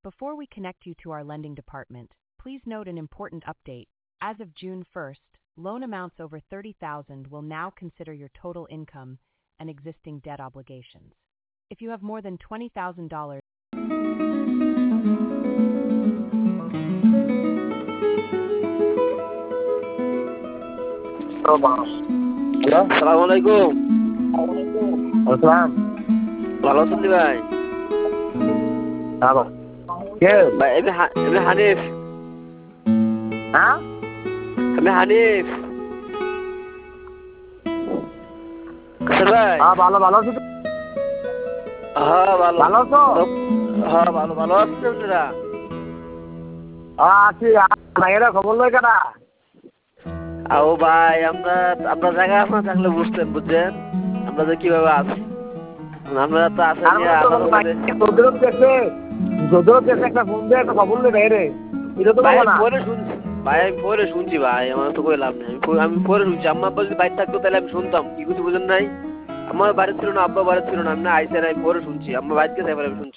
Before we connect you to our lending department, please note an important update. As of June 1st, loan amounts over $30,000 will now consider your total income and existing debt obligations. If you have more than $20,000, hello, আসসালামু আলাইকুম। আসসালাম। ভালো আছেন ভাই? হ্যাঁ কে ভাই আমি হানিফ। হ্যাঁ আমি হানিফ। কাসর ভাই? হ্যাঁ ভালো ভালো আছি। হ্যাঁ ভালো। ভালো আছো? হ্যাঁ ভালো ভালো আছেন আপনারা? আছি। ভাইয়েরা খবর লয় কেনা? আও ভাই আমরা জায়গা আপনার থাকলে বুঝছেন আমরা যে কিভাবে আছি। আমরা তো আসেনি যদিও দেখে একটা ফোন দিয়ে একটা খবর নেই বাইরে এটা তো বলো না। ভাই আমি পরে শুনছি ভাই, আমার তো কই লাভ নেই। আমি পরে শুনছি। আম্মা আব্বা যদি বাইরে থাকতো তাহলে আমি শুনতাম। কি কিছু বুঝেন নাই? আমার বাড়ি ছিল না, আব্বা বাড়ি ছিল না, আমি আইসে নাই, পরে শুনছি। আম্মা বাইরে গেছে এবার আমি শুনছি।